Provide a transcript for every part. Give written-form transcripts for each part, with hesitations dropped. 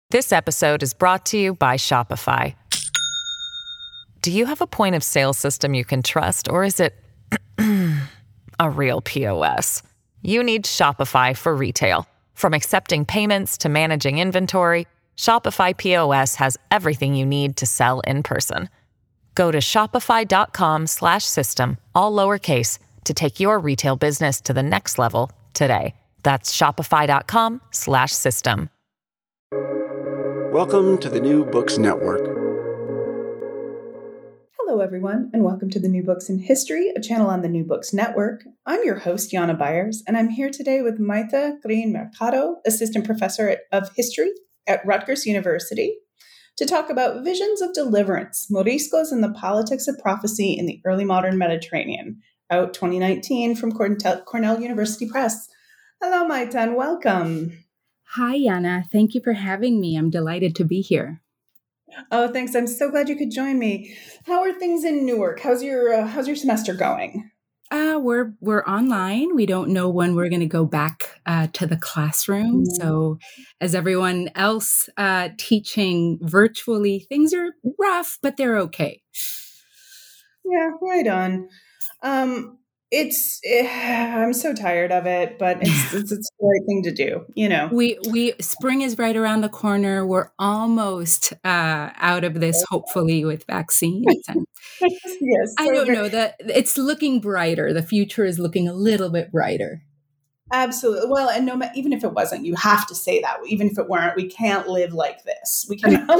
This episode is brought to you by Shopify. Do you have a point of sale system you can trust, or is it a real POS? You need Shopify for retail. From accepting payments to managing inventory, Shopify POS has everything you need to sell in person. Go to shopify.com/system, all lowercase, to take your retail business to the next level today. That's shopify.com/system. Welcome to the New Books Network. Hello, everyone, and welcome to the New Books in History, a channel on the New Books Network. I'm your host, Jana Byers, and I'm here today with Maite Green Mercado, Assistant Professor of History at Rutgers University, to talk about Visions of Deliverance, Moriscos and the Politics of Prophecy in the Early Modern Mediterranean, out 2019 from Cornell University Press. Hello, Maite, and welcome. Hi, Jana. Thank you for having me. I'm delighted to be here. Oh, thanks. I'm so glad you could join me. How are things in Newark? How's your semester going? We're online. We don't know when we're going to go back to the classroom. So, as everyone else teaching virtually, things are rough, but they're okay. Yeah, right on. I'm so tired of it, but it's the right thing to do, you know. We spring is right around the corner. We're almost out of this, hopefully, with vaccines. And Yes, I don't know that it's looking brighter. The future is looking a little bit brighter. Absolutely. Well, and even if it wasn't, you have to say that. Even if it weren't, we can't live like this. We cannot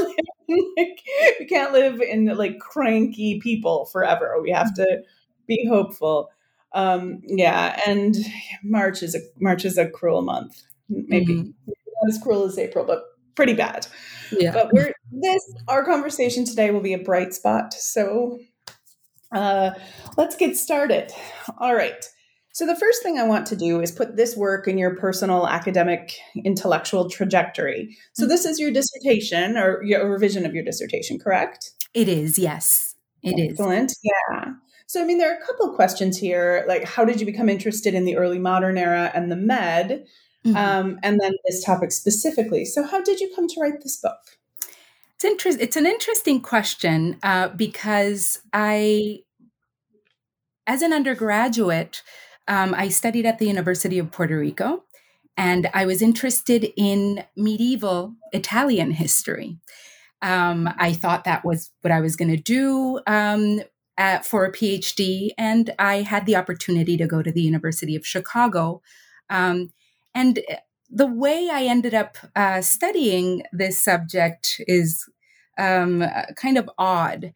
we can't live in like cranky people forever. We have to be hopeful. Yeah, and March is a cruel month. Maybe not as cruel as April, but pretty bad. Yeah. But our conversation today will be a bright spot. So let's get started. All right. So the first thing I want to do is put this work in your personal academic intellectual trajectory. So this is your dissertation or your revision of your dissertation, correct? It is, yes. It is. Excellent. Yeah. So, I mean, there are a couple of questions here, like how did you become interested in the early modern era and the Med, and then this topic specifically. So how did you come to write this book? It's an interesting question because as an undergraduate, I studied at the University of Puerto Rico, and I was interested in medieval Italian history. I thought that was what I was going to do for a PhD, and I had the opportunity to go to the University of Chicago. And the way I ended up studying this subject is kind of odd.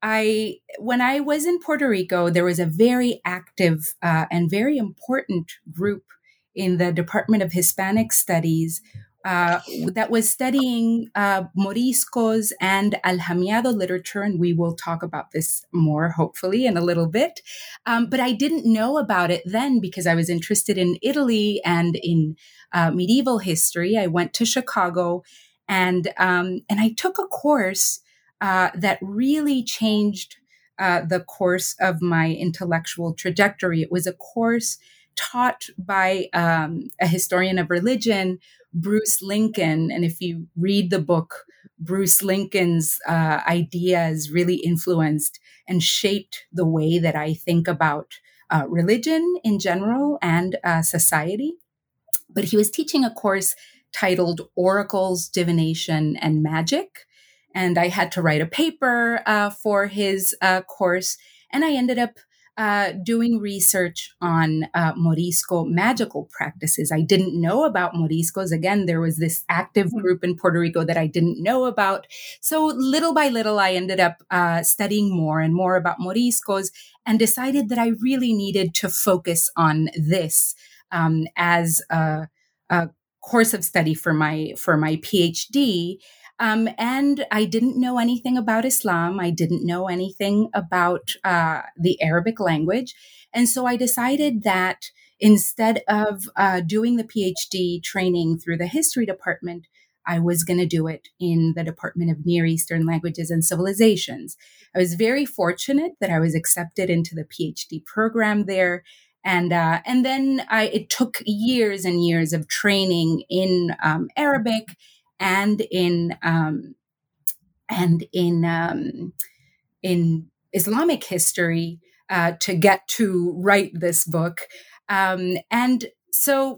When I was in Puerto Rico, there was a very active and very important group in the Department of Hispanic Studies that was studying Moriscos and Aljamiado literature, and we will talk about this more, hopefully, in a little bit. But I didn't know about it then because I was interested in Italy and in medieval history. I went to Chicago, and I took a course that really changed the course of my intellectual trajectory. It was a course taught by a historian of religion, Bruce Lincoln. And if you read the book, Bruce Lincoln's ideas really influenced and shaped the way that I think about religion in general and society. But he was teaching a course titled Oracles, Divination, and Magic. And I had to write a paper for his course. And I ended up doing research on Morisco magical practices. I didn't know about Moriscos. Again, there was this active group in Puerto Rico that I didn't know about. So little by little, I ended up studying more and more about Moriscos and decided that I really needed to focus on this as a course of study for my PhD. And I didn't know anything about Islam. I didn't know anything about the Arabic language. And so I decided that instead of doing the PhD training through the history department, I was going to do it in the Department of Near Eastern Languages and Civilizations. I was very fortunate that I was accepted into the PhD program there. And then it took years and years of training in Arabic and in Islamic history to get to write this book. And so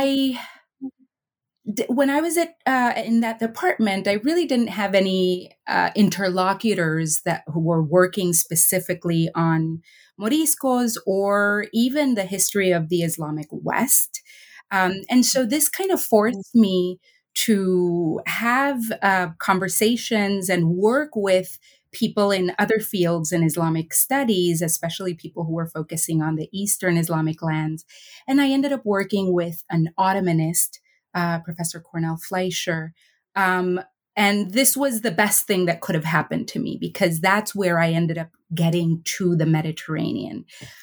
when I was in that department, I really didn't have any interlocutors who were working specifically on Moriscos or even the history of the Islamic West. And so this kind of forced me to have conversations and work with people in other fields in Islamic studies, especially people who were focusing on the Eastern Islamic lands. And I ended up working with an Ottomanist, Professor Cornel Fleischer. And this was the best thing that could have happened to me, because that's where I ended up getting to the Mediterranean.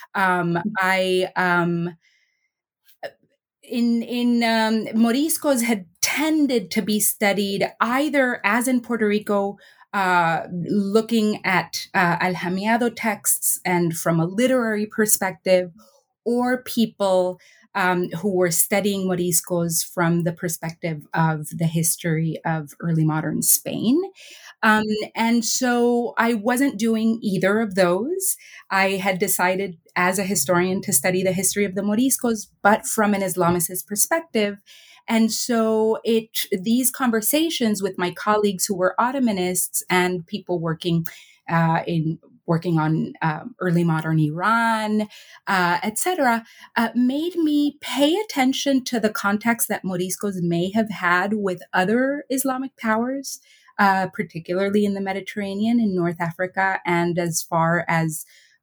Moriscos had tended to be studied either, as in Puerto Rico, looking at Alhamiado texts and from a literary perspective, or people who were studying Moriscos from the perspective of the history of early modern Spain. And so I wasn't doing either of those. I had decided as a historian to study the history of the Moriscos, but from an Islamicist perspective. And so these conversations with my colleagues who were Ottomanists and people working on early modern Iran, etc., made me pay attention to the context that Moriscos may have had with other Islamic powers, particularly in the Mediterranean, in North Africa, and as far as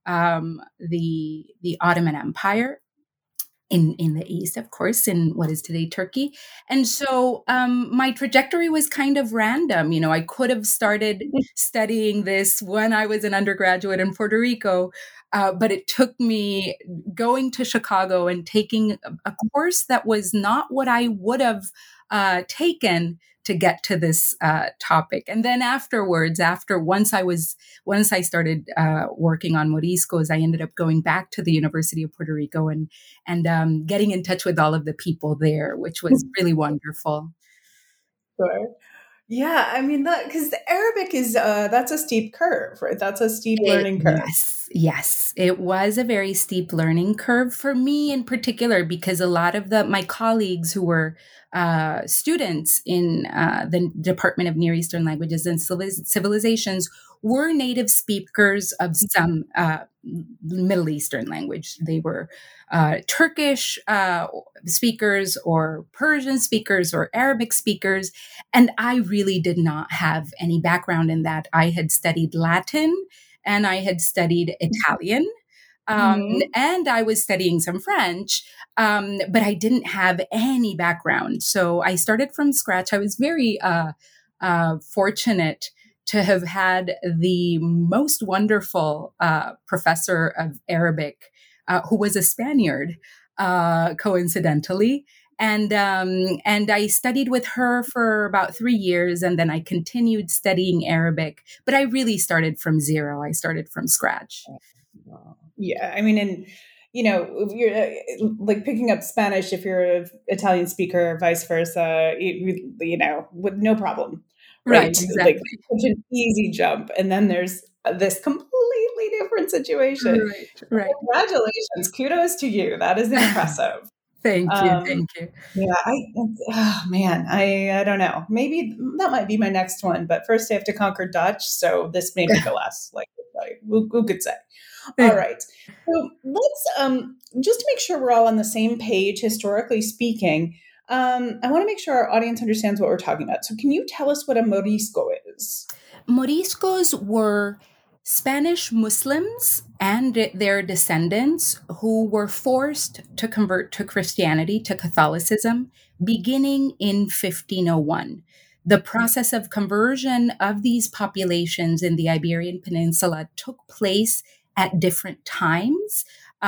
the Ottoman Empire. In the East, of course, in what is today Turkey. And so my trajectory was kind of random. You know, I could have started studying this when I was an undergraduate in Puerto Rico, but it took me going to Chicago and taking a course that was not what I would have taken to get to this topic. And then afterwards, once I started working on Moriscos, I ended up going back to the University of Puerto Rico and getting in touch with all of the people there, which was really wonderful. Sure. Yeah, I mean, because the Arabic is, that's a steep curve, right? That's a steep learning curve. Yes. It was a very steep learning curve for me in particular, because a lot of my colleagues who were students in the Department of Near Eastern Languages and Civilizations were native speakers of some Middle Eastern language. They were Turkish speakers or Persian speakers or Arabic speakers. And I really did not have any background in that. I had studied Latin and I had studied Italian. And I was studying some French, but I didn't have any background. So I started from scratch. I was very fortunate to have had the most wonderful professor of Arabic, who was a Spaniard, coincidentally. And I studied with her for about 3 years, and then I continued studying Arabic. But I really started from zero. I started from scratch. Yeah, I mean, and if you're like picking up Spanish, if you're an Italian speaker, vice versa, with no problem, right? Exactly. Like such an easy jump, and then there's this completely different situation. Right. Congratulations, kudos to you. That is impressive. Thank you. Yeah, I don't know. Maybe that might be my next one, but first I have to conquer Dutch, so this may be the last. Like, who could say? All right. So let's just to make sure we're all on the same page, historically speaking. I want to make sure our audience understands what we're talking about. So, can you tell us what a Morisco is? Moriscos were Spanish Muslims and their descendants who were forced to convert to Christianity, to Catholicism, beginning in 1501. The process of conversion of these populations in the Iberian Peninsula took place at different times.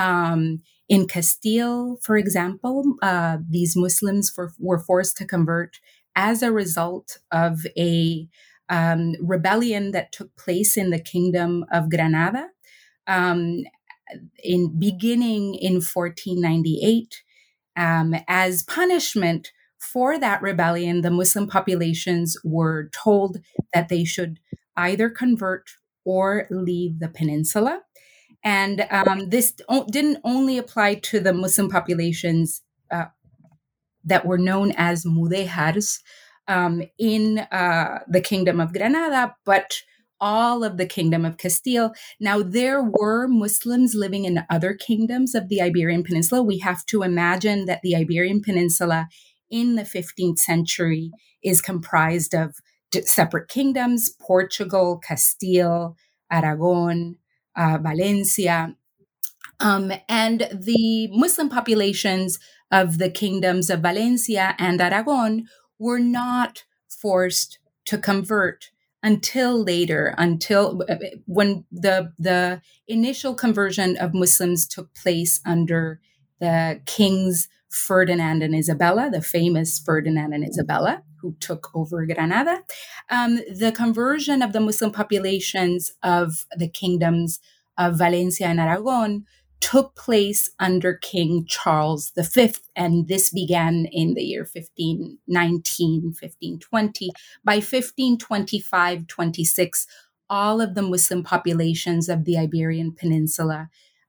In Castile, for example, these Muslims were forced to convert as a result of a rebellion that took place in the Kingdom of Granada, beginning in 1498, as punishment for that rebellion, the Muslim populations were told that they should either convert or leave the peninsula. And this didn't only apply to the Muslim populations that were known as mudéjars in the Kingdom of Granada, but all of the Kingdom of Castile. Now, there were Muslims living in other kingdoms of the Iberian Peninsula. We have to imagine that the Iberian Peninsula in the 15th century is comprised of separate kingdoms: Portugal, Castile, Aragon, Valencia. And the Muslim populations of the kingdoms of Valencia and Aragon were not forced to convert until later, until when the initial conversion of Muslims took place under the kings Ferdinand and Isabella, the famous Ferdinand and Isabella, who took over Granada. The conversion of the Muslim populations of the kingdoms of Valencia and Aragon took place under King Charles V, and this began in the year 1519, 1520. By 1525-26, all of the Muslim populations of the Iberian Peninsula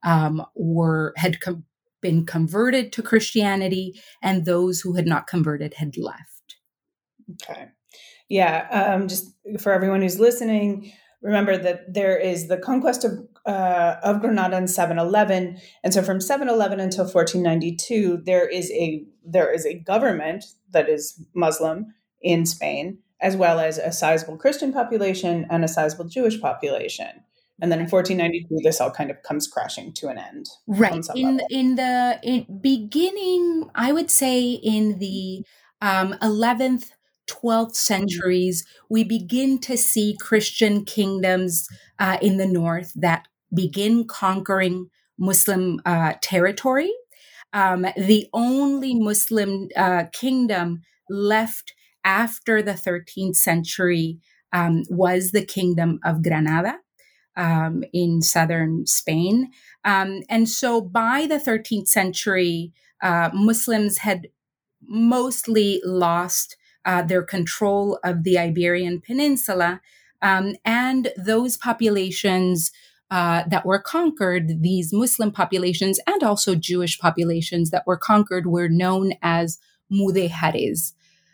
been converted to Christianity, and those who had not converted had left. Okay. Yeah. Just for everyone who's listening, remember that there is the conquest of Granada in 711, and so from 711 until 1492, there is a government that is Muslim in Spain, as well as a sizable Christian population and a sizable Jewish population. And then in 1492, this all kind of comes crashing to an end. Right. In the beginning, I would say in the 11th, 12th centuries, we begin to see Christian kingdoms in the north that begin conquering Muslim territory. The only Muslim kingdom left after the 13th century was the Kingdom of Granada in southern Spain. And so by the 13th century, Muslims had mostly lost their control of the Iberian Peninsula, and those populations that were conquered, these Muslim populations and also Jewish populations that were conquered, were known as mudéjares.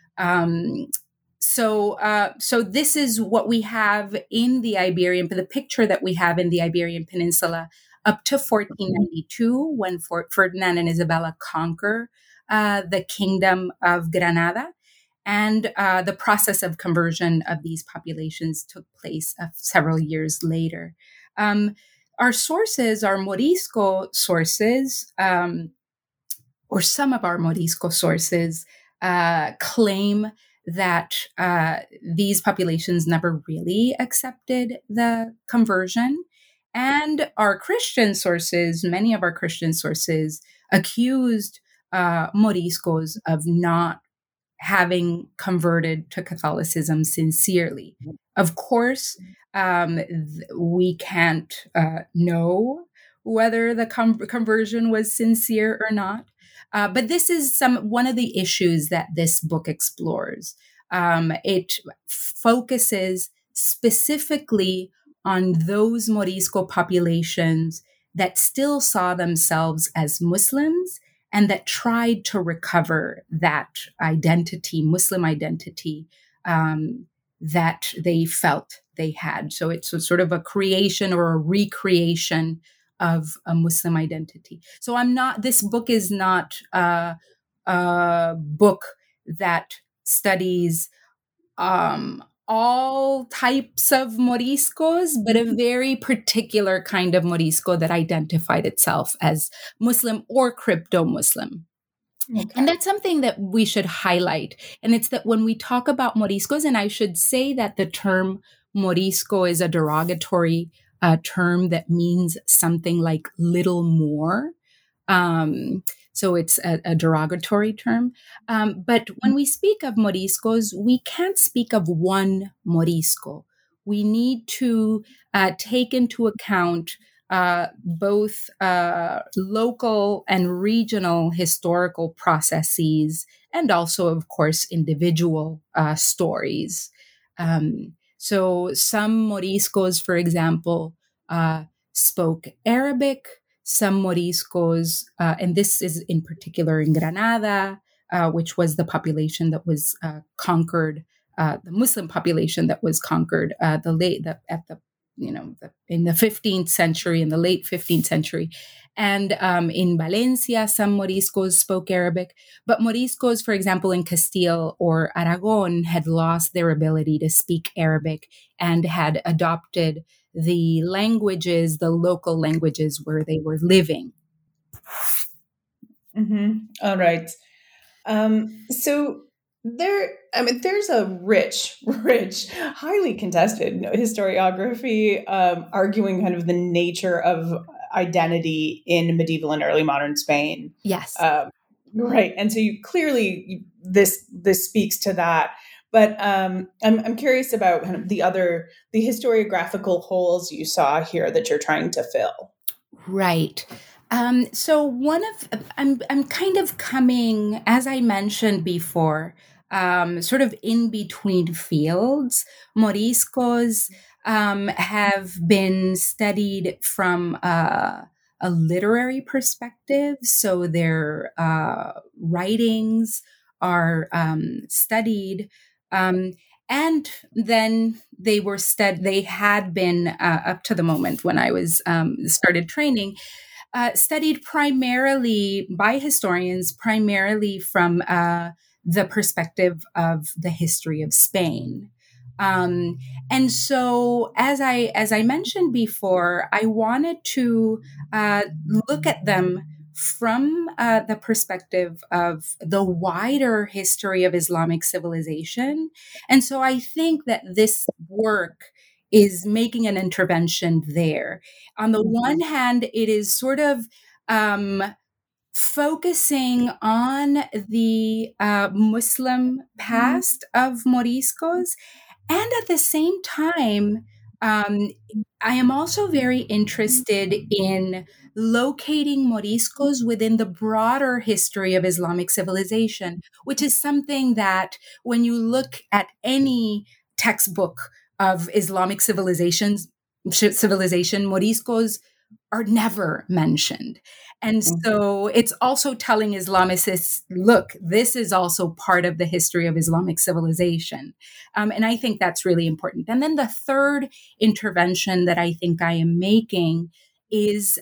So this is what we have in the picture that we have in the Iberian Peninsula up to 1492, when Ferdinand and Isabella conquer the Kingdom of Granada. And the process of conversion of these populations took place several years later. Our sources, our Morisco sources, or some of our Morisco sources, claim that these populations never really accepted the conversion. And our Christian sources, many of our Christian sources, accused Moriscos of not having converted to Catholicism sincerely. Of course, we can't know whether the conversion was sincere or not. But this is one of the issues that this book explores. It focuses specifically on those Morisco populations that still saw themselves as Muslims and that tried to recover that identity, Muslim identity, that they felt they had. So it's sort of a creation or a recreation of a Muslim identity. So this book is not a book that studies all types of Moriscos, but a very particular kind of Morisco that identified itself as Muslim or crypto-Muslim. Okay. And that's something that we should highlight. And it's that when we talk about Moriscos, and I should say that the term Morisco is a derogatory term that means something like little more. So it's a derogatory term. But when we speak of Moriscos, we can't speak of one Morisco. We need to take into account both local and regional historical processes, and also, of course, individual stories. So some Moriscos, for example, spoke Arabic. Some Moriscos, and this is in particular in Granada, which was the population that was conquered, the Muslim population that was conquered in the 15th century, in the late 15th century. And in Valencia, some Moriscos spoke Arabic. But Moriscos, for example, in Castile or Aragon, had lost their ability to speak Arabic and had adopted the languages, the local languages where they were living. Mm-hmm. All right. So there's a rich, highly contested historiography arguing kind of the nature of identity in medieval and early modern Spain. Yes. Right. And so clearly this speaks to that. But I'm curious about kind of the historiographical holes you saw here that you're trying to fill. Right. So I'm kind of coming, as I mentioned before, sort of in between fields. Moriscos have been studied from a literary perspective. So their writings are studied. And then they had been, up to the moment when I was started training, studied primarily by historians, primarily from the perspective of the history of Spain. And so, as I mentioned before, I wanted to look at them from the perspective of the wider history of Islamic civilization. And so I think that this work is making an intervention there. On the one hand, it is sort of focusing on the Muslim past of Moriscos. And at the same time, I am also very interested in locating Moriscos within the broader history of Islamic civilization, which is something that when you look at any textbook of Islamic civilization, Moriscos are never mentioned. And so it's also telling Islamicists, look, this is also part of the history of Islamic civilization. And I think that's really important. And then the third intervention that I think I am making is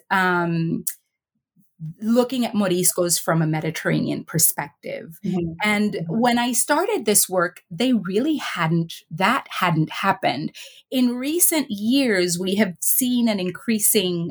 looking at Moriscos from a Mediterranean perspective. Mm-hmm. And when I started this work, that hadn't happened. In recent years, we have seen an increasing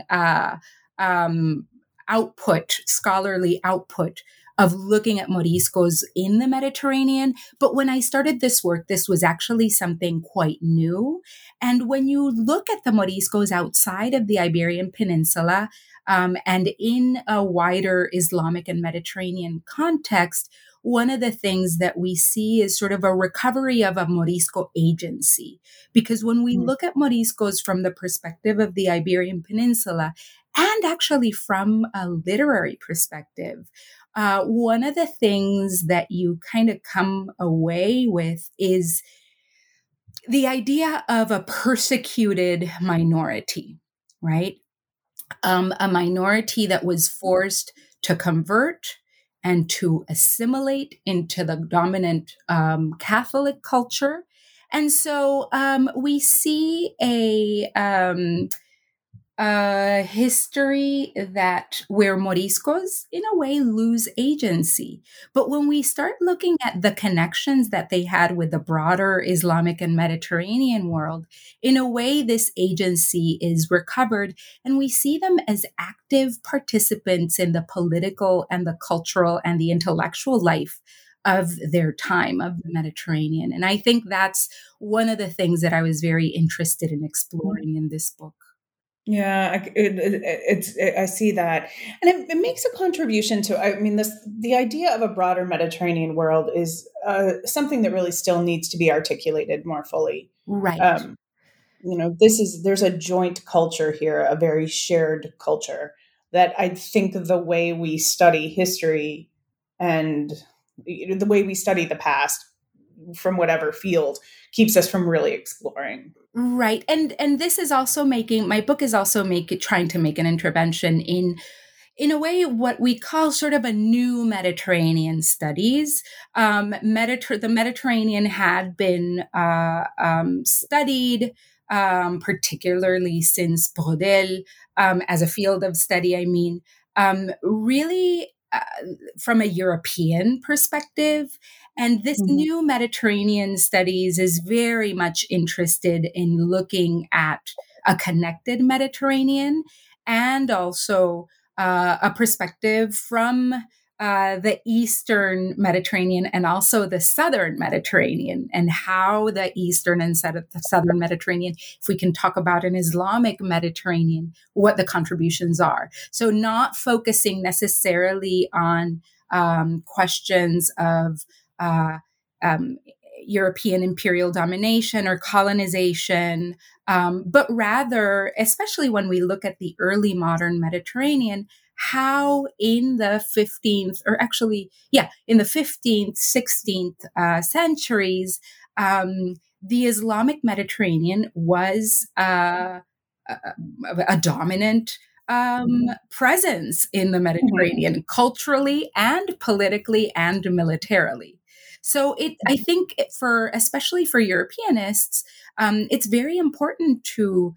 scholarly output of looking at Moriscos in the Mediterranean. But when I started this work, this was actually something quite new. And when you look at the Moriscos outside of the Iberian Peninsula, and in a wider Islamic and Mediterranean context, one of the things that we see is sort of a recovery of a Morisco agency. Because when we look at Moriscos from the perspective of the Iberian Peninsula, and actually from a literary perspective, one of the things that you kind of come away with is the idea of a persecuted minority, right? A minority that was forced to convert and to assimilate into the dominant Catholic culture. And so we see a history where Moriscos, in a way, lose agency. But when we start looking at the connections that they had with the broader Islamic and Mediterranean world, in a way, this agency is recovered, and we see them as active participants in the political and the cultural and the intellectual life of their time, of the Mediterranean. And I think that's one of the things that I was very interested in exploring in this book. Yeah, I see that, and it makes a contribution to. I mean, the idea of a broader Mediterranean world is something that really still needs to be articulated more fully. Right. there's a joint culture here, a very shared culture that I think the way we study history and the way we study the past from whatever field keeps us from really exploring. Right. And this is also my book is also trying to make an intervention in a way, what we call sort of a new Mediterranean studies. The Mediterranean had been studied, particularly since Brodel, as a field of study. I mean, really from a European perspective. And this new Mediterranean studies is very much interested in looking at a connected Mediterranean and also a perspective from the Eastern Mediterranean and also the Southern Mediterranean, and how the Eastern and Southern Mediterranean, if we can talk about an Islamic Mediterranean, what the contributions are. So not focusing necessarily on questions of European imperial domination or colonization, but rather, especially when we look at the early modern Mediterranean, how in the 15th, in the 15th, 16th centuries, the Islamic Mediterranean was a dominant presence in the Mediterranean, culturally and politically and militarily. So I think especially for Europeanists, it's very important to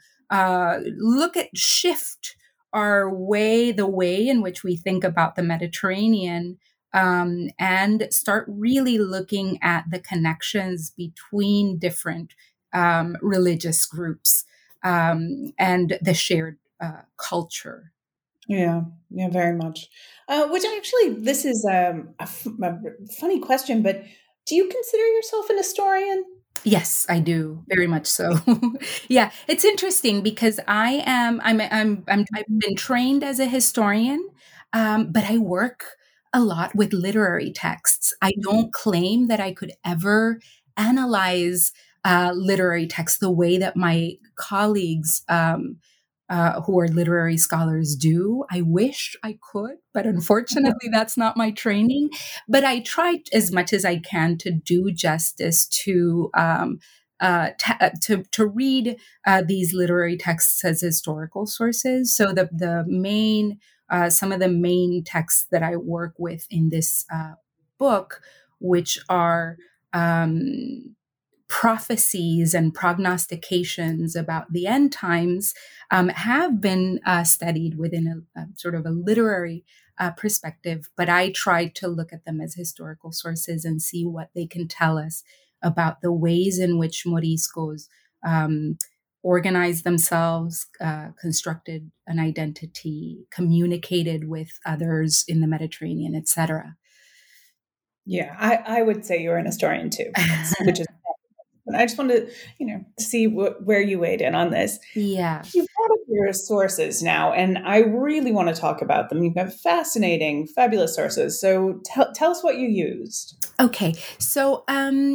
shift the way in which we think about the Mediterranean, and start really looking at the connections between different religious groups, and the shared culture. Yeah, very much. Which actually, this is a funny question, but do you consider yourself an historian? Yes, I do, very much so. Yeah, it's interesting because I've been trained as a historian, but I work a lot with literary texts. I don't claim that I could ever analyze literary texts the way that my colleagues who are literary scholars do. I wish I could, but unfortunately, that's not my training. But I try as much as I can to do justice to to read these literary texts as historical sources. So the main some of the main texts that I work with in this book, which are prophecies and prognostications about the end times, have been studied within a sort of a literary perspective, but I try to look at them as historical sources and see what they can tell us about the ways in which Moriscos organized themselves, constructed an identity, communicated with others in the Mediterranean, etc. Yeah, I would say you're an historian too, which is. And I just wanted to, see where you weighed in on this. Yeah. You've brought up your sources now, and I really want to talk about them. You've got fascinating, fabulous sources. So tell us what you used. Okay. So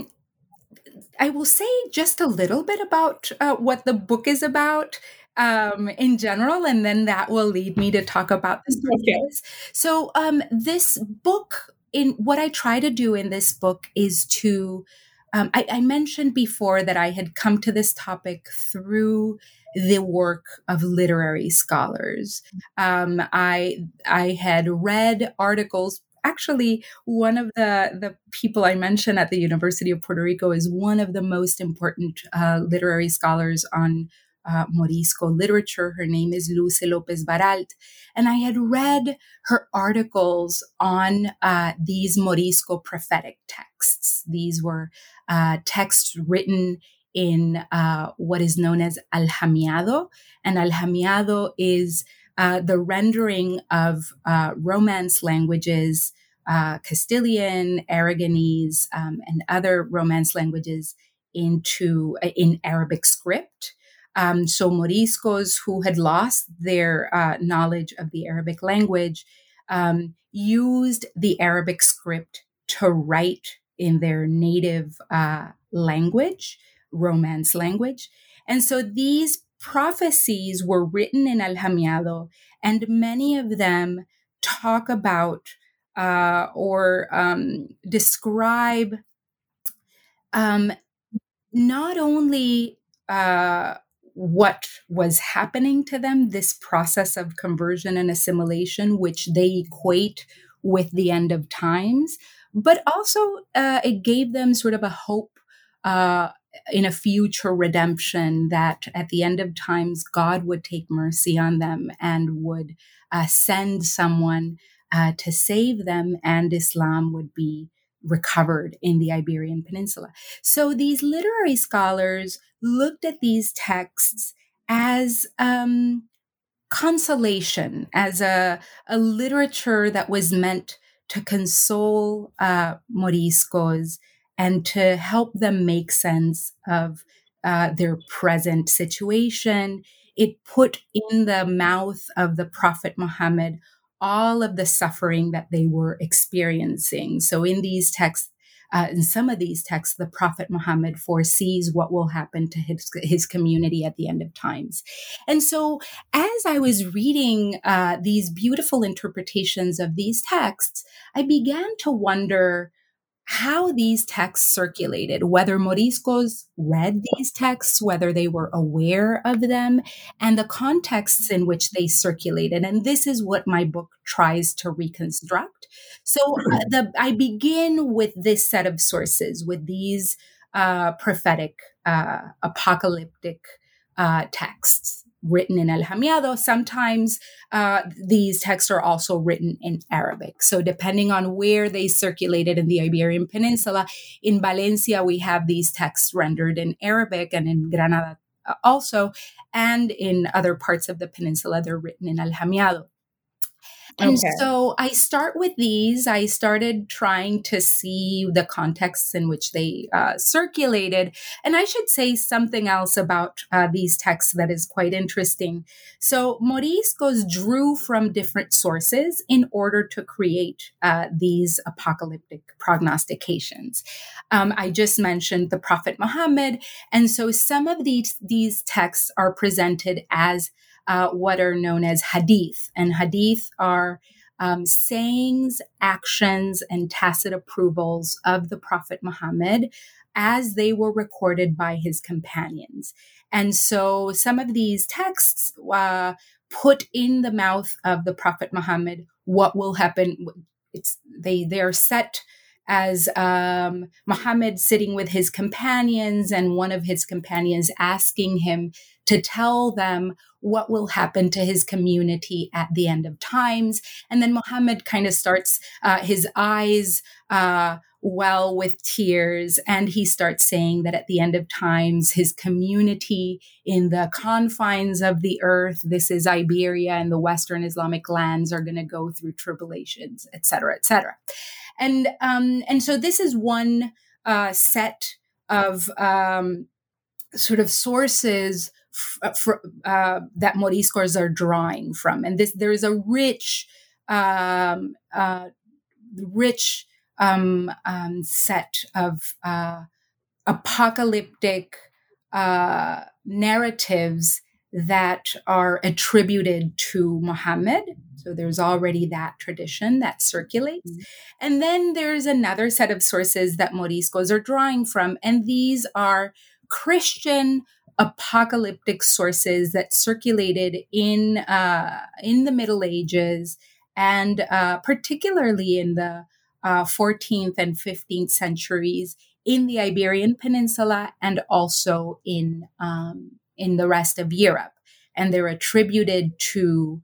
I will say just a little bit about what the book is about in general, and then that will lead me to talk about the sources. Okay. So this book, in what I try to do in this book is to I mentioned before that I had come to this topic through the work of literary scholars. I had read articles. Actually, one of the people I mentioned at the University of Puerto Rico is one of the most important literary scholars on Morisco literature. Her name is Luce Lopez Baralt. And I had read her articles on these Morisco prophetic texts. These were texts written in what is known as Aljamiado. And Aljamiado is the rendering of Romance languages, Castilian, Aragonese, and other Romance languages in Arabic script. So Moriscos who had lost their knowledge of the Arabic language used the Arabic script to write in their native language, Romance language. And so these prophecies were written in Aljamiado, and many of them talk about or describe not only what was happening to them, this process of conversion and assimilation, which they equate with the end of times, but also it gave them sort of a hope in a future redemption, that at the end of times, God would take mercy on them and would send someone to save them, and Islam would be recovered in the Iberian Peninsula. So these literary scholars looked at these texts as consolation, as a literature that was meant to console Moriscos and to help them make sense of their present situation. It put in the mouth of the Prophet Muhammad all of the suffering that they were experiencing. So in these texts, in some of these texts, the Prophet Muhammad foresees what will happen to his community at the end of times. And so as I was reading these beautiful interpretations of these texts, I began to wonder how these texts circulated, whether Moriscos read these texts, whether they were aware of them, and the contexts in which they circulated. And this is what my book tries to reconstruct. So I begin with this set of sources, with these prophetic, apocalyptic texts written in Aljamiado. Sometimes these texts are also written in Arabic. So depending on where they circulated in the Iberian Peninsula, in Valencia, we have these texts rendered in Arabic, and in Granada also, and in other parts of the peninsula, they're written in Aljamiado. And so I start with these. I started trying to see the contexts in which they circulated. And I should say something else about these texts that is quite interesting. So Moriscos drew from different sources in order to create these apocalyptic prognostications. I just mentioned the Prophet Muhammad. And so some of these texts are presented as what are known as hadith. And hadith are sayings, actions, and tacit approvals of the Prophet Muhammad as they were recorded by his companions. And so some of these texts put in the mouth of the Prophet Muhammad what will happen. They are set as Muhammad sitting with his companions, and one of his companions asking him to tell them what will happen to his community at the end of times. And then Muhammad kind of starts, his eyes well with tears, and he starts saying that at the end of times, his community in the confines of the earth, this is Iberia and the Western Islamic lands, are going to go through tribulations, et cetera, et cetera. And so this is one set of sort of sources that Moriscos are drawing from, and there is a rich set of apocalyptic narratives that are attributed to Muhammad. So there's already that tradition that circulates. Mm-hmm. And then there's another set of sources that Moriscos are drawing from, and these are Christian apocalyptic sources that circulated in the Middle Ages, and particularly in the 14th and 15th centuries in the Iberian Peninsula, and also in the rest of Europe. And they're attributed to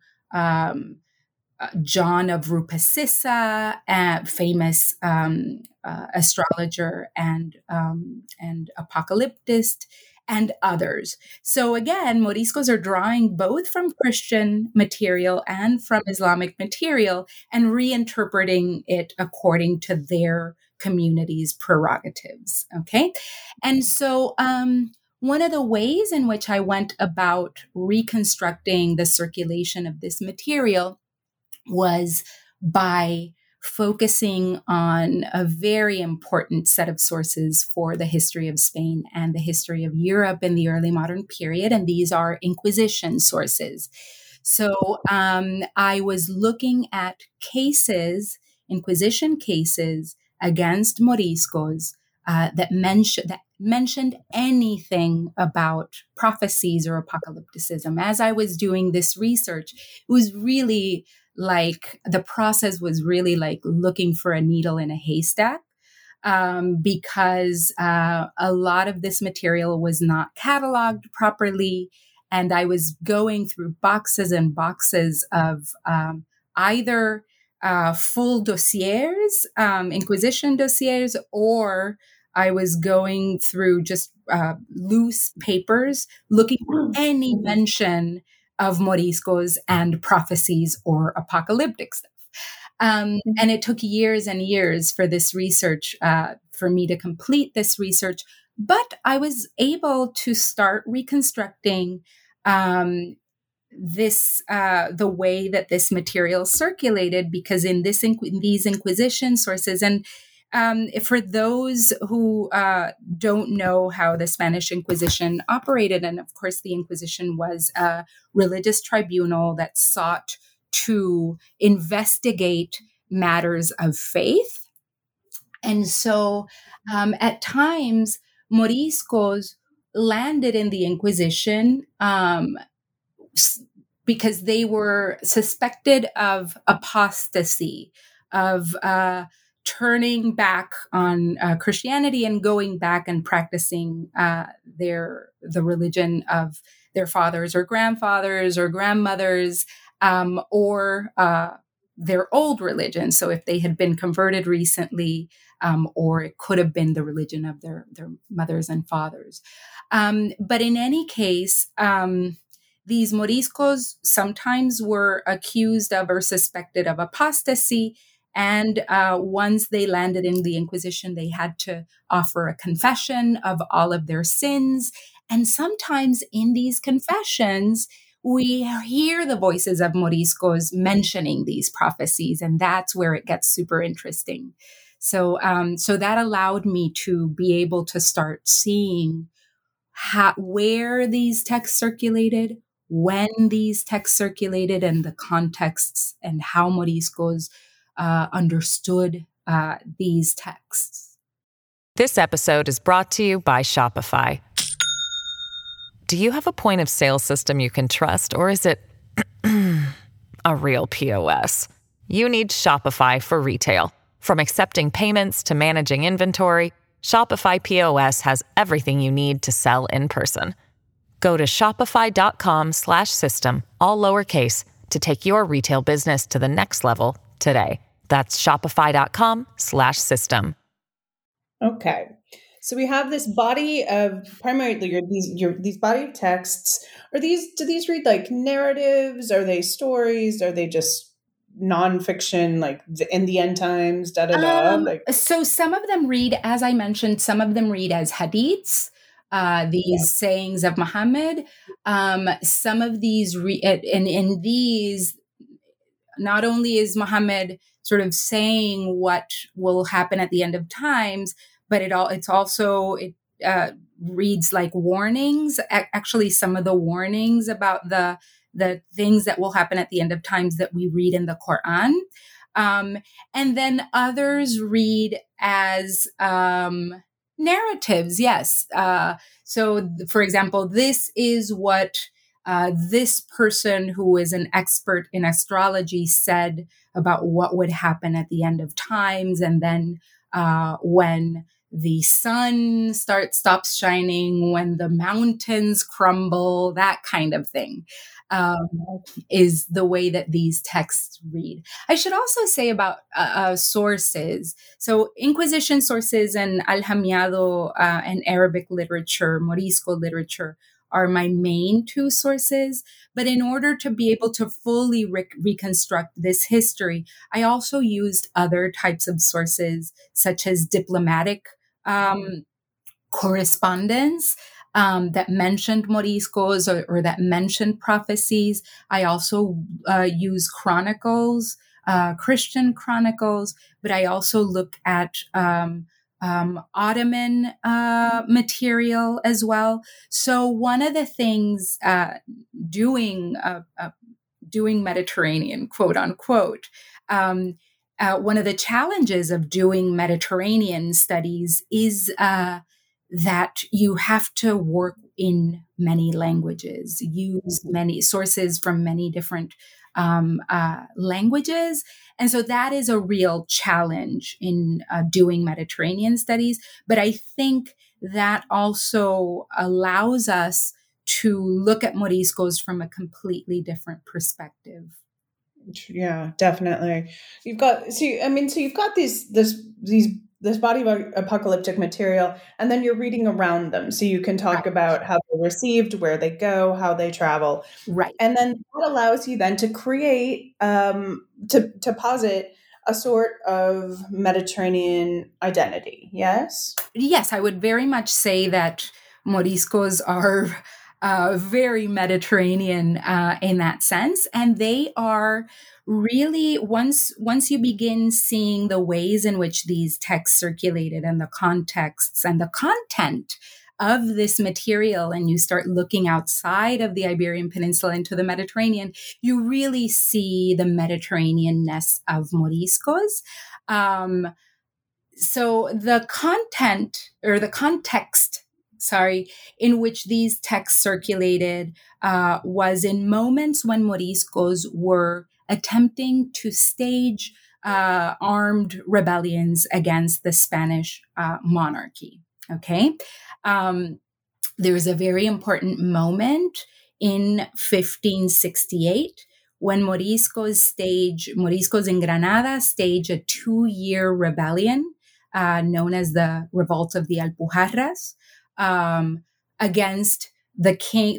John of Rupescissa, a famous astrologer and apocalyptist, and others. So again, Moriscos are drawing both from Christian material and from Islamic material and reinterpreting it according to their community's prerogatives. Okay. And so one of the ways in which I went about reconstructing the circulation of this material was by focusing on a very important set of sources for the history of Spain and the history of Europe in the early modern period. And these are Inquisition sources. So I was looking at Inquisition cases against Moriscos that mentioned anything about prophecies or apocalypticism. As I was doing this research, it was really like the process was really like looking for a needle in a haystack, because a lot of this material was not cataloged properly. And I was going through boxes and boxes of either full dossiers, Inquisition dossiers, or I was going through just loose papers looking for any mention of Moriscos and prophecies or apocalyptic stuff. And it took years and years for this research, for me to complete this research. But I was able to start reconstructing the way that this material circulated, because in these Inquisition sources, and for those who don't know how the Spanish Inquisition operated, and of course the Inquisition was a religious tribunal that sought to investigate matters of faith. And so at times, Moriscos landed in the Inquisition because they were suspected of apostasy, of turning back on Christianity and going back and practicing the religion of their fathers or grandfathers or grandmothers, or their old religion. So if they had been converted recently, or it could have been the religion of their mothers and fathers. But in any case, these Moriscos sometimes were accused of or suspected of apostasy. And once they landed in the Inquisition, they had to offer a confession of all of their sins. And sometimes in these confessions, we hear the voices of Moriscos mentioning these prophecies, and that's where it gets super interesting. So that allowed me to be able to start seeing where these texts circulated, when these texts circulated, and the contexts, and how Moriscos understood these texts. This episode is brought to you by Shopify. Do you have a point of sale system you can trust, or is it a real POS? You need Shopify for retail. From accepting payments to managing inventory, Shopify POS has everything you need to sell in person. Go to shopify.com/system, all lowercase, to take your retail business to the next level today. That's shopify.com/system. Okay. So we have this body of primarily these body of texts. Do these read like narratives? Are they stories? Are they just nonfiction, like in the end times, So some of them read, as I mentioned, some of them read as hadiths, sayings of Muhammad. Some of these, in these, not only is Muhammad sort of saying what will happen at the end of times, but it also reads like warnings. Actually, some of the warnings about the things that will happen at the end of times that we read in the Quran. And then others read as narratives. Yes. So for example, this is what this person who is an expert in astrology said about what would happen at the end of times. And then when the sun stops shining, when the mountains crumble, that kind of thing, is the way that these texts read. I should also say about sources. So Inquisition sources and Al-Hamiado and Arabic literature, Morisco literature, are my main two sources. But in order to be able to fully reconstruct this history, I also used other types of sources, such as diplomatic correspondence that mentioned Moriscos or that mentioned prophecies. I also use chronicles Christian chronicles, but I also look at Ottoman material as well. So one of the things doing Mediterranean, quote unquote, one of the challenges of doing Mediterranean studies is that you have to work in many languages, use many sources from many different languages. And so that is a real challenge in doing Mediterranean studies. But I think that also allows us to look at Moriscos from a completely different perspective. Yeah, definitely. You've got you've got this body of apocalyptic material, and then you're reading around them, so you can talk about how they're received, where they go, how they travel, right? And then that allows you then to create to posit a sort of Mediterranean identity. Yes. Yes, I would very much say that Moriscos are very Mediterranean in that sense, and they are really once you begin seeing the ways in which these texts circulated and the contexts and the content of this material, and you start looking outside of the Iberian Peninsula into the Mediterranean, you really see the Mediterranean-ness of Moriscos. So the content or the context, in which these texts circulated was in moments when Moriscos were attempting to stage armed rebellions against the Spanish monarchy. Okay. There's a very important moment in 1568 when Moriscos in Granada stage a 2-year rebellion known as the Revolt of the Alpujarras against the King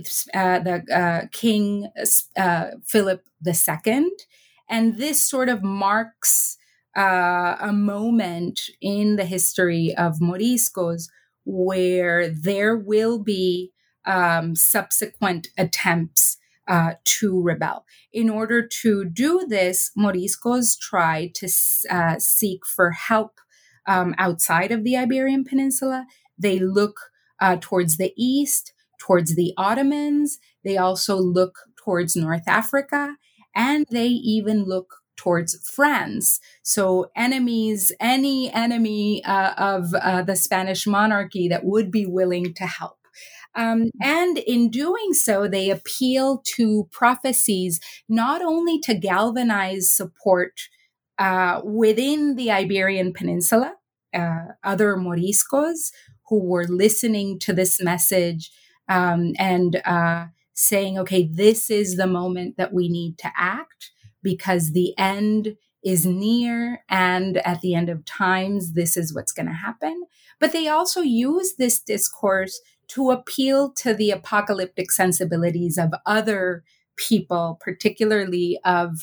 Philip II. And this sort of marks a moment in the history of Moriscos where there will be subsequent attempts to rebel. In order to do this, Moriscos try to seek for help outside of the Iberian Peninsula. They look towards the east, towards the Ottomans. They also look towards North Africa, and they even look towards France. So any enemy of the Spanish monarchy that would be willing to help. And in doing so, they appeal to prophecies, not only to galvanize support within the Iberian Peninsula, other Moriscos who were listening to this message and saying, okay, this is the moment that we need to act because the end is near, and at the end of times, this is what's going to happen. But they also use this discourse to appeal to the apocalyptic sensibilities of other people, particularly of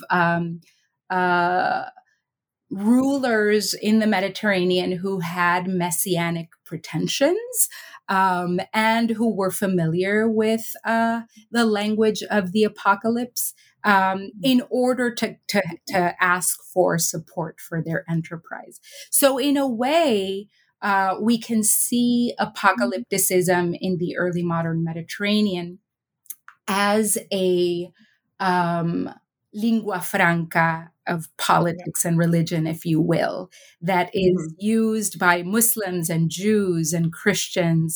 rulers in the Mediterranean who had messianic pretensions and who were familiar with the language of the apocalypse in order to ask for support for their enterprise. So in a way, we can see apocalypticism in the early modern Mediterranean as a lingua franca of politics and religion, if you will, that is used by Muslims and Jews and Christians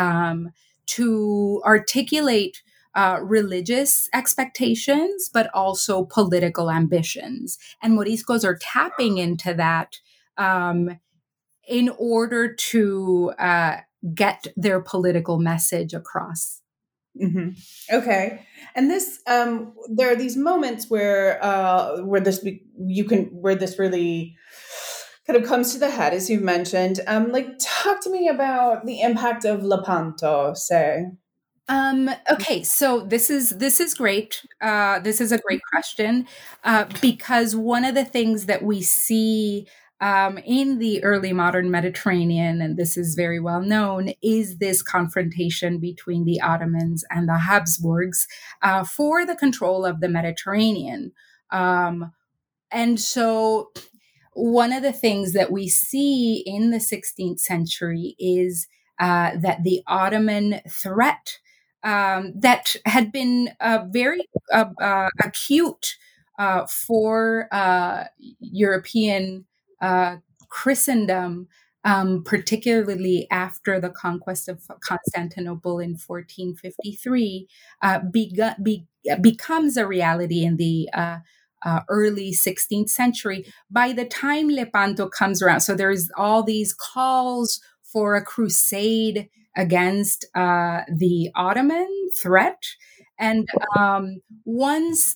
to articulate religious expectations, but also political ambitions. And Moriscos are tapping into that in order to get their political message across. Mm-hmm. Okay, and this there are these moments where this really kind of comes to the head, as you've mentioned. Talk to me about the impact of Lepanto, say. Okay, so this is great. This is a great question because one of the things that we see in the early modern Mediterranean, and this is very well known, is this confrontation between the Ottomans and the Habsburgs for the control of the Mediterranean. And so one of the things that we see in the 16th century is that the Ottoman threat that had been very acute for European Christendom, particularly after the conquest of Constantinople in 1453, becomes a reality in the early 16th century. By the time Lepanto comes around, so there's all these calls for a crusade against the Ottoman threat. And once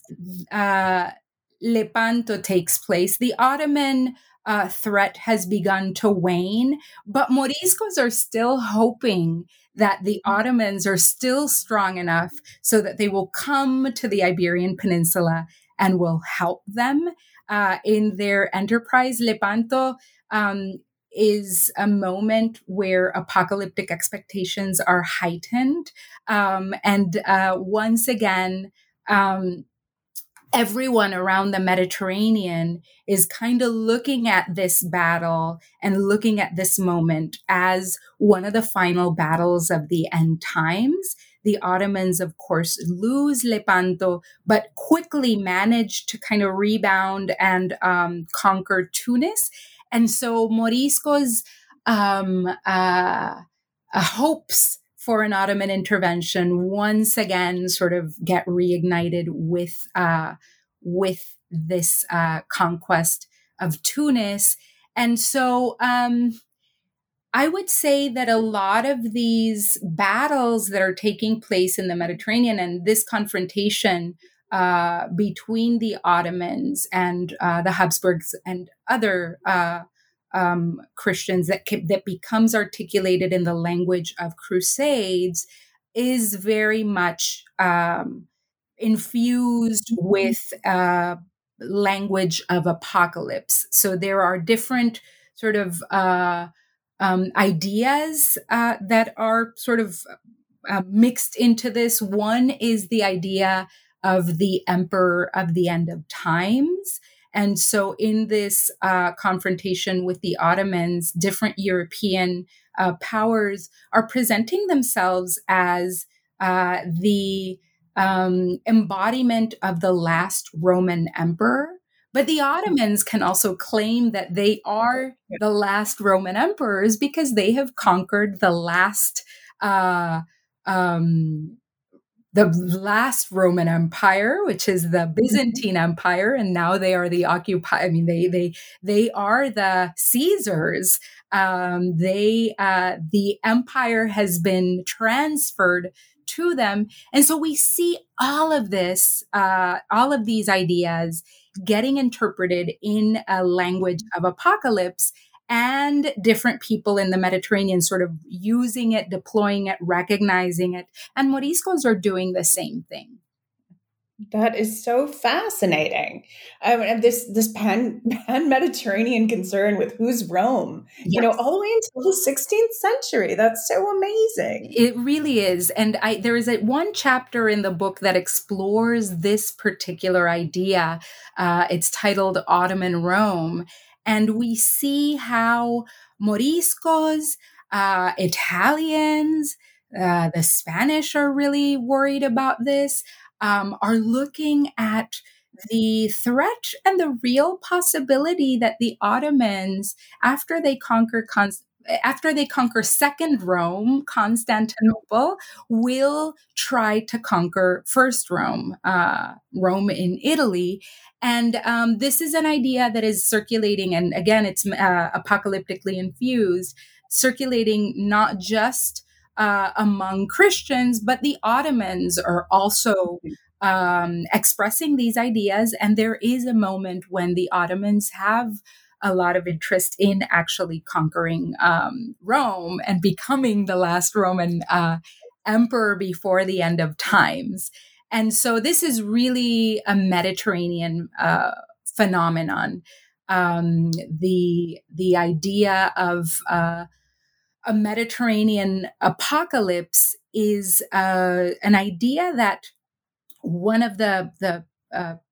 Lepanto takes place, the Ottoman threat has begun to wane, but Moriscos are still hoping that the Ottomans are still strong enough so that they will come to the Iberian Peninsula and will help them in their enterprise. Lepanto is a moment where apocalyptic expectations are heightened. And once again, everyone around the Mediterranean is kind of looking at this battle and looking at this moment as one of the final battles of the end times. The Ottomans, of course, lose Lepanto, but quickly manage to kind of rebound and conquer Tunis. And so Morisco's hopes for an Ottoman intervention once again sort of get reignited with this conquest of Tunis. And so I would say that a lot of these battles that are taking place in the Mediterranean and this confrontation between the Ottomans and the Habsburgs and other Christians that becomes articulated in the language of crusades is very much infused with language of apocalypse. So there are different sort of ideas that are sort of mixed into this. One is the idea of the emperor of the end of times. And so in this confrontation with the Ottomans, different European powers are presenting themselves as the embodiment of the last Roman emperor. But the Ottomans can also claim that they are the last Roman emperors because they have conquered the last Roman Empire, which is the Byzantine Empire, and now they are the occupied. I mean, they are the Caesars. The empire has been transferred to them, and so we see all of this, all of these ideas getting interpreted in a language of apocalypse, and different people in the Mediterranean sort of using it, deploying it, recognizing it. And Moriscos are doing the same thing. That is so fascinating. This pan Mediterranean concern with who's Rome, Yes. All the way until the 16th century. That's so amazing. It really is. And there is one chapter in the book that explores this particular idea. It's titled Ottoman Rome. And we see how Moriscos, Italians, the Spanish are really worried about this. Are looking at the threat and the real possibility that the Ottomans, after they conquer Second Rome, Constantinople, will try to conquer First Rome, Rome in Italy. And this is an idea that is circulating, and again, it's apocalyptically infused, circulating not just among Christians, but the Ottomans are also expressing these ideas. And there is a moment when the Ottomans have a lot of interest in actually conquering Rome and becoming the last Roman emperor before the end of times. And so this is really a Mediterranean phenomenon. The idea of a Mediterranean apocalypse is an idea that one of the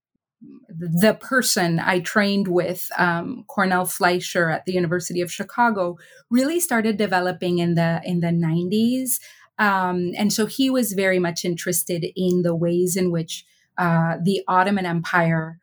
the person I trained with, Cornell Fleischer at the University of Chicago, really started developing in the 90s. And so he was very much interested in the ways in which the Ottoman Empire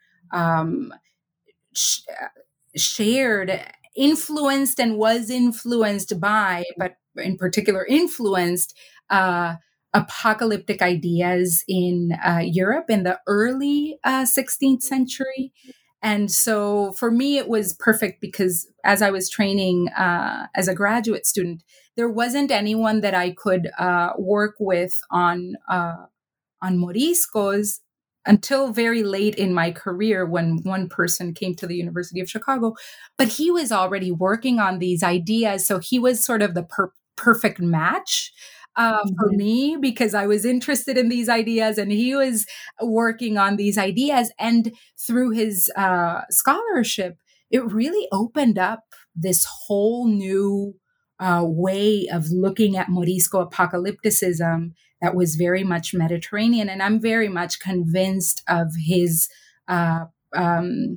shared, influenced, and was influenced by, but in particular influenced, apocalyptic ideas in Europe in the early 16th century. And so for me, it was perfect because as I was training as a graduate student, there wasn't anyone that I could work with on Moriscos until very late in my career, when one person came to the University of Chicago. But he was already working on these ideas. So he was sort of the perfect match for me, because I was interested in these ideas and he was working on these ideas. And through his scholarship, it really opened up this whole new way of looking at Morisco apocalypticism that was very much Mediterranean. And I'm very much convinced of his idea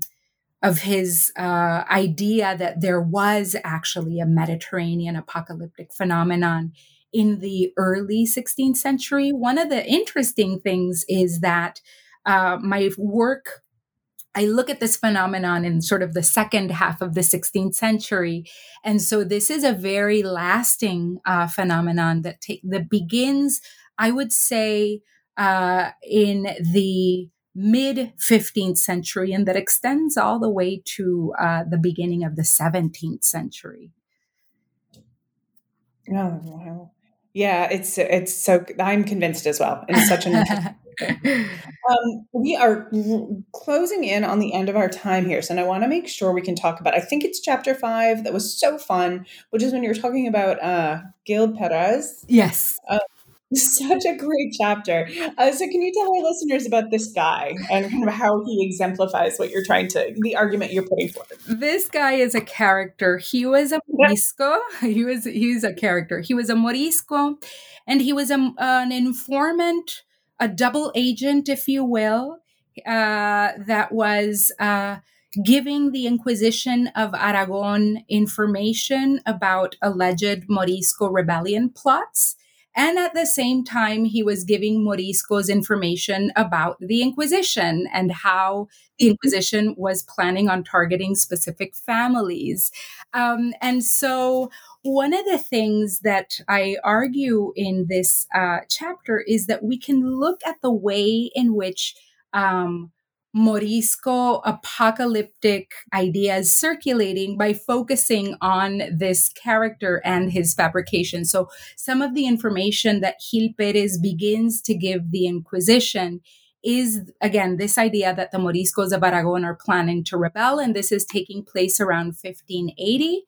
that there was actually a Mediterranean apocalyptic phenomenon in the early 16th century. One of the interesting things is that my work, I look at this phenomenon in sort of the second half of the 16th century. And so this is a very lasting phenomenon that begins, I would say, in the mid 15th century, and that extends all the way to the beginning of the 17th century. Oh, wow. Yeah, it's so, I'm convinced as well. And it's such an interesting we are closing in on the end of our time here. So I want to make sure we can talk about, I think it's chapter 5 that was so fun, which is when you're talking about Gil Perez. Yes. Such a great chapter. So can you tell our listeners about this guy and kind of how he exemplifies what you're the argument you're putting forward? This guy is a character. He was a Morisco. He's a character. He was a Morisco, and he was an informant, a double agent, if you will, that was giving the Inquisition of Aragon information about alleged Morisco rebellion plots. And at the same time, he was giving Moriscos information about the Inquisition and how the Inquisition was planning on targeting specific families. And so one of the things that I argue in this chapter is that we can look at the way in which Morisco apocalyptic ideas circulating by focusing on this character and his fabrication. So some of the information that Gil Pérez begins to give the Inquisition is, again, this idea that the Moriscos of Aragon are planning to rebel, and this is taking place around 1580.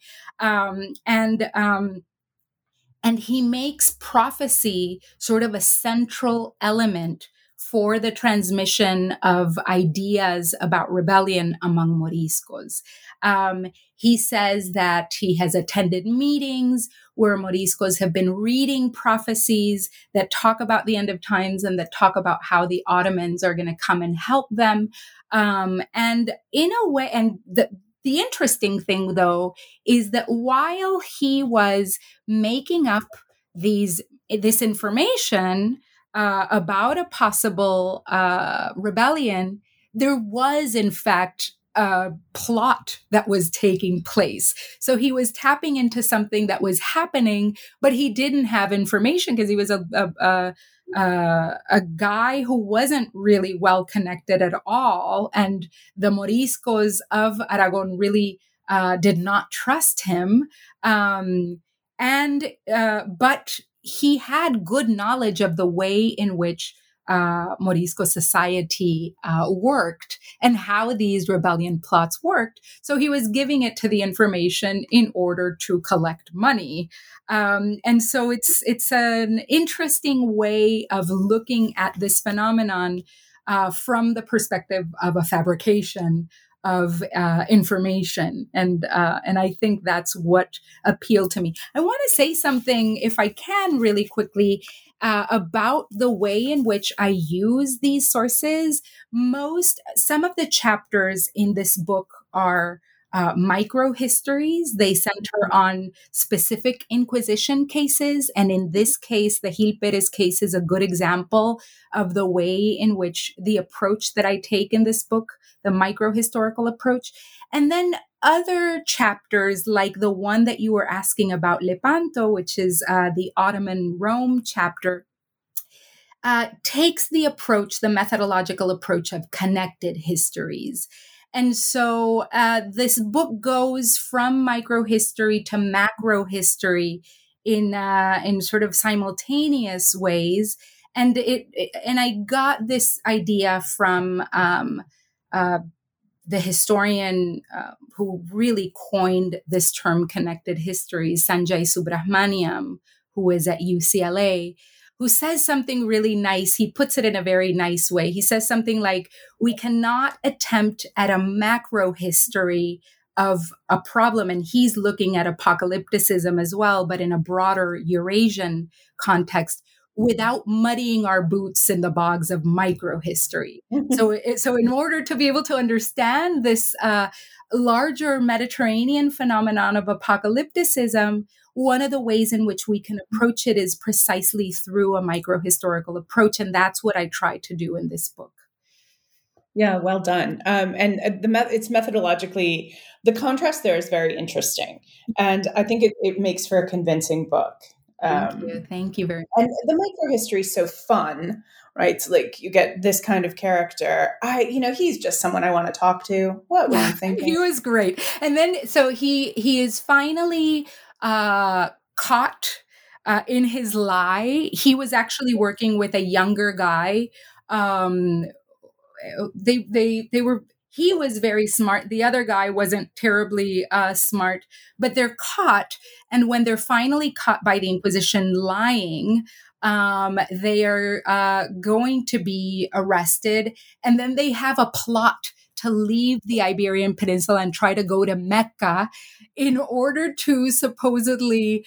And he makes prophecy sort of a central element for the transmission of ideas about rebellion among Moriscos. He says that he has attended meetings where Moriscos have been reading prophecies that talk about the end of times and that talk about how the Ottomans are going to come and help them. And in a way, and the interesting thing, though, is that while he was making up this information about a possible rebellion, there was, in fact, a plot that was taking place. So he was tapping into something that was happening, but he didn't have information because he was a guy who wasn't really well connected at all. And the Moriscos of Aragon really did not trust him. But he had good knowledge of the way in which Morisco society worked and how these rebellion plots worked. So he was giving it to the information in order to collect money. And so it's an interesting way of looking at this phenomenon from the perspective of a fabrication of information, and I think that's what appealed to me. I want to say something, if I can, really quickly. About the way in which I use these sources. Some of the chapters in this book are micro histories. They center on specific Inquisition cases. And in this case, the Gil Perez case is a good example of the way in which the approach that I take in this book, the micro historical approach. And then other chapters, like the one that you were asking about, Lepanto, which is the Ottoman Rome chapter, takes the approach, the methodological approach of connected histories. And so this book goes from microhistory to macro history in sort of simultaneous ways. And and I got this idea from the historian who really coined this term connected histories, Sanjay Subrahmanyam, who is at UCLA, who says something really nice. He puts it in a very nice way. He says something like, we cannot attempt at a macro history of a problem, and he's looking at apocalypticism as well, but in a broader Eurasian context, without muddying our boots in the bogs of microhistory. So in order to be able to understand this larger Mediterranean phenomenon of apocalypticism, one of the ways in which we can approach it is precisely through a microhistorical approach. And that's what I try to do in this book. Yeah, well done. And it's methodologically, the contrast there is very interesting. And I think it makes for a convincing book. Thank you very much. And the microhistory is so fun, right? So like you get this kind of character. He's just someone I want to talk to. What was I thinking? He was great. And then, so he is finally caught in his lie. He was actually working with a younger guy. He was very smart. The other guy wasn't terribly smart, but they're caught. And when they're finally caught by the Inquisition lying, they are going to be arrested. And then they have a plot to leave the Iberian Peninsula and try to go to Mecca in order to supposedly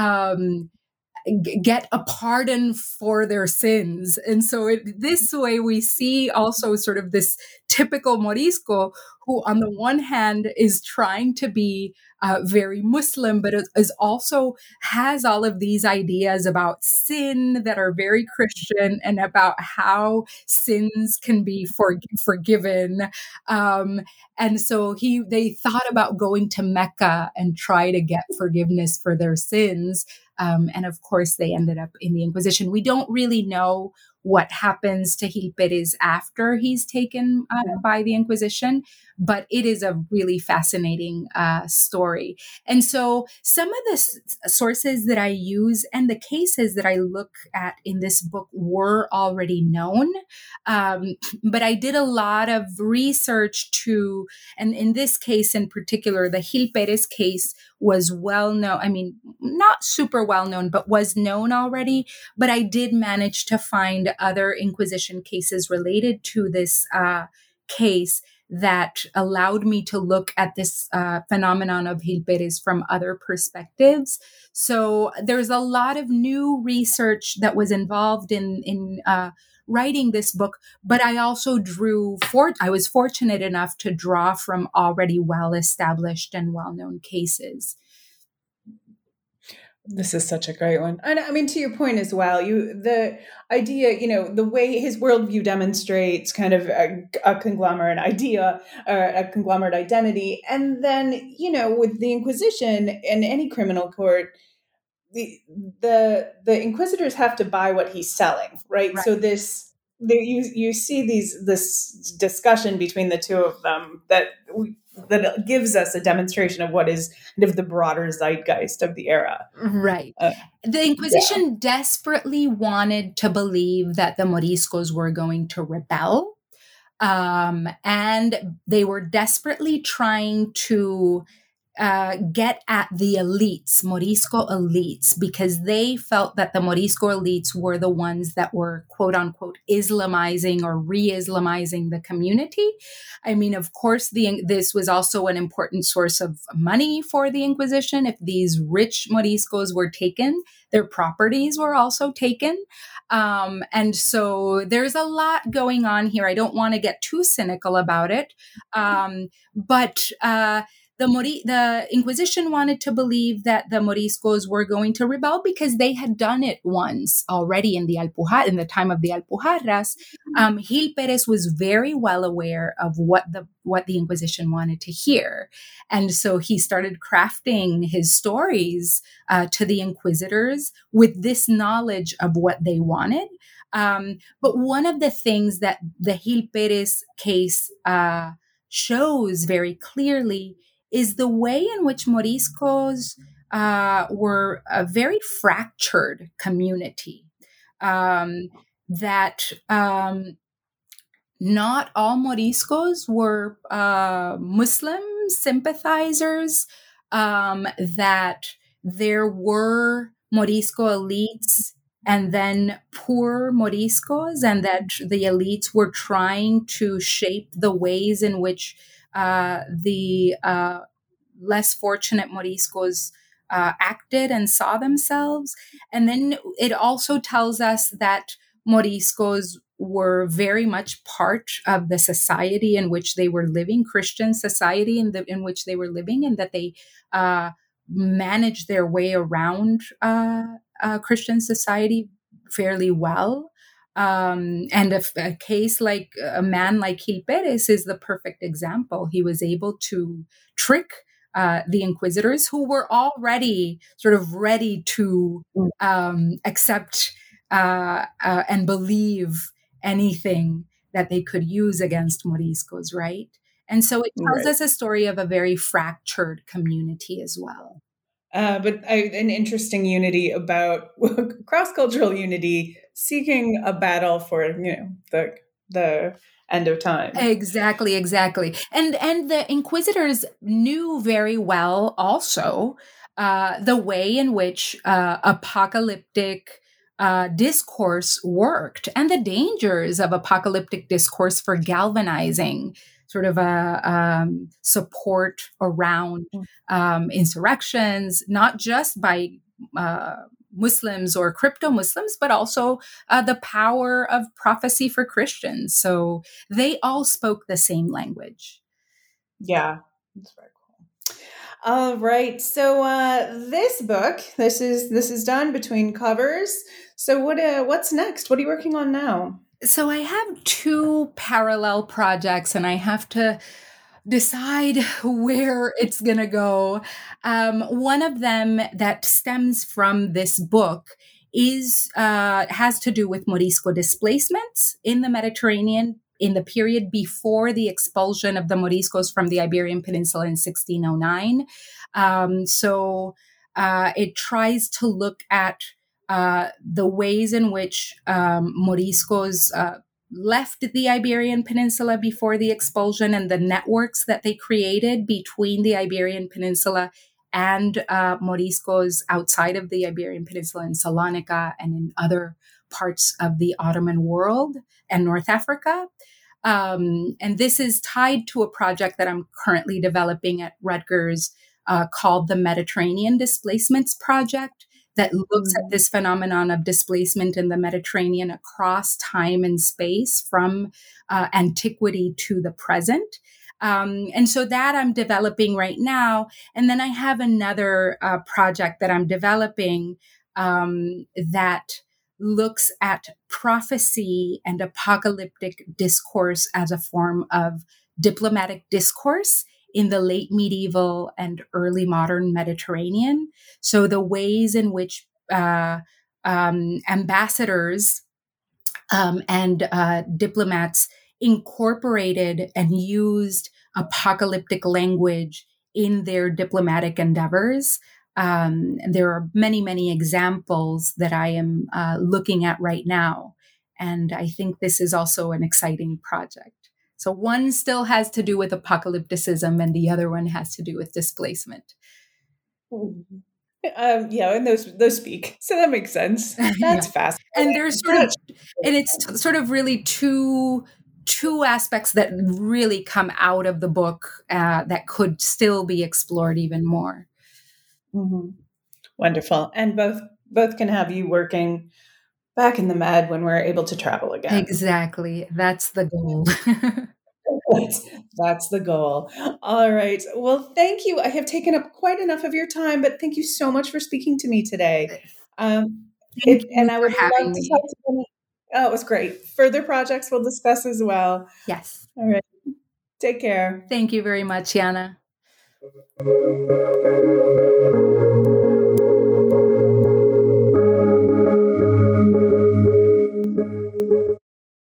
get a pardon for their sins. And so this way we see also sort of this typical Morisco who on the one hand is trying to be very Muslim, but is also has all of these ideas about sin that are very Christian and about how sins can be forgiven. And so they thought about going to Mecca and try to get forgiveness for their sins. And of course, they ended up in the Inquisition. We don't really know what happens to Gil Perez after he's taken by the Inquisition, but it is a really fascinating story. And so some of the sources that I use and the cases that I look at in this book were already known, but I did a lot of research and in this case in particular, the Gil Perez case was well known. I mean, not super well known, but was known already. But I did manage to find other Inquisition cases related to this case that allowed me to look at this phenomenon of Gil Perez from other perspectives. So there's a lot of new research that was involved in writing this book, but I also I was fortunate enough to draw from already well-established and well-known cases. This is such a great one. And I mean, to your point as well, the idea, the way his worldview demonstrates kind of a conglomerate idea or a conglomerate identity. And then, with the Inquisition and any criminal court, the inquisitors have to buy what he's selling, right? So you see this discussion between the two of them that gives us a demonstration of what is kind of the broader zeitgeist of the era. Right. The Inquisition desperately wanted to believe that the Moriscos were going to rebel. And they were desperately trying to get at the elites, Morisco elites, because they felt that the Morisco elites were the ones that were, quote unquote, Islamizing or re-Islamizing the community. I mean, of course, this was also an important source of money for the Inquisition. If these rich Moriscos were taken, their properties were also taken. And so there's a lot going on here. I don't want to get too cynical about it. But the Inquisition wanted to believe that the Moriscos were going to rebel because they had done it once already in the time of the Alpujarras. Gil Perez was very well aware of what the Inquisition wanted to hear, and so he started crafting his stories to the inquisitors with this knowledge of what they wanted. But one of the things that the Gil Perez case shows very clearly is the way in which Moriscos were a very fractured community. That not all Moriscos were Muslim sympathizers, that there were Morisco elites and then poor Moriscos, and that the elites were trying to shape the ways in which the less fortunate Moriscos acted and saw themselves. And then it also tells us that Moriscos were very much part of the society in which they were living, Christian society in which they were living, and that they managed their way around Christian society fairly well. And a case like a man like Gil Perez is the perfect example. He was able to trick the inquisitors, who were already sort of ready to accept and believe anything that they could use against Moriscos, right? And so it tells us a story of a very fractured community as well. But an interesting unity about cross-cultural unity, seeking a battle for the end of time. Exactly. And the inquisitors knew very well also the way in which apocalyptic discourse worked, and the dangers of apocalyptic discourse for galvanizing sort of a support around insurrections, not just by Muslims or crypto-Muslims, but also the power of prophecy for Christians. So they all spoke the same language. Yeah, that's very cool. All right. So this book, this is done between covers. So what's next? What are you working on now? So I have two parallel projects, and I have to decide where it's going to go. One of them that stems from this book has to do with Morisco displacements in the Mediterranean in the period before the expulsion of the Moriscos from the Iberian Peninsula in 1609. So it tries to look at the ways in which Moriscos left the Iberian Peninsula before the expulsion, and the networks that they created between the Iberian Peninsula and Moriscos outside of the Iberian Peninsula in Salonika and in other parts of the Ottoman world and North Africa. And this is tied to a project that I'm currently developing at Rutgers called the Mediterranean Displacements Project, that looks at this phenomenon of displacement in the Mediterranean across time and space from antiquity to the present. And so that I'm developing right now. And then I have another project that I'm developing that looks at prophecy and apocalyptic discourse as a form of diplomatic discourse in the late medieval and early modern Mediterranean. So the ways in which ambassadors and diplomats incorporated and used apocalyptic language in their diplomatic endeavors. There are many, many examples that I am looking at right now. And I think this is also an exciting project. So one still has to do with apocalypticism and the other one has to do with displacement. Yeah, and those speak. So that makes sense. That's fast. And there's it's sort of really two aspects that really come out of the book that could still be explored even more. Mm-hmm. Wonderful. And both can have you working back in the med when we're able to travel again. Exactly. That's the goal. That's the goal. All right. Well, thank you. I have taken up quite enough of your time, but thank you so much for speaking to me today. Thank you and I would for having love to me. talk to you. Oh, it was great. Further projects we'll discuss as well. Yes. All right. Take care. Thank you very much, Yana.